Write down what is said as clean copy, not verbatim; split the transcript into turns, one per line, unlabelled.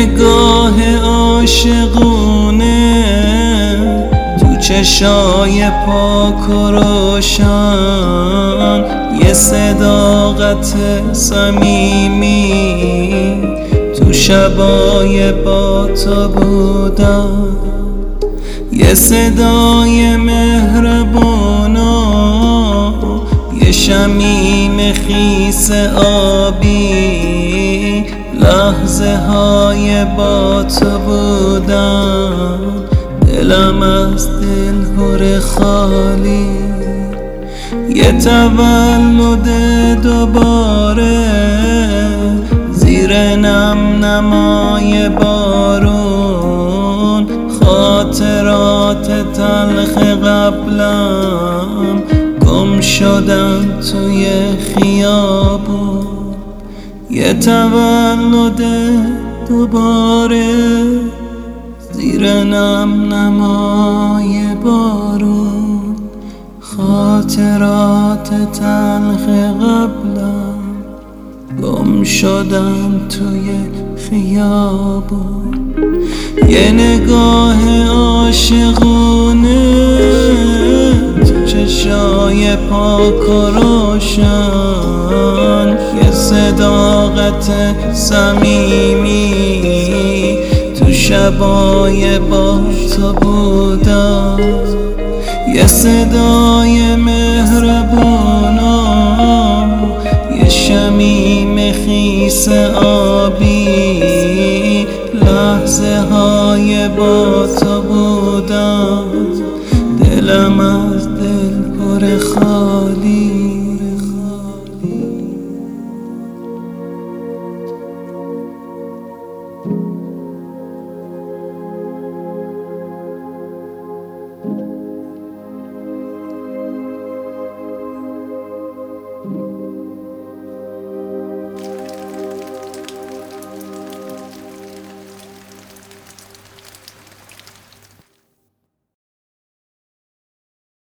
نگاه عاشقونه تو چشای پاک و روشن، یه صداقت صمیمی تو شبای با تو بودن، یه صدای مهربون و یه شمیم خیس آبی، لحظه های با تو بودن، دلم از دل پر خالی. یه تولد دوباره زیر نم نمای بارون، خاطرات تلخ قبلم گم شدن توی خیابون. یه تولد دوباره زیر نم نمای بارون، خاطرات تلخ قبلم گم شدن توی خیابون. یه نگاه عاشقونه تو چشای پاک و روشن، یه صداقت صمیمی تو شبای با تو بودن، یه صدای مهربون و یه شمیم خیس آبی، لحظه های با تو بودن، دلم از دل پر خالی.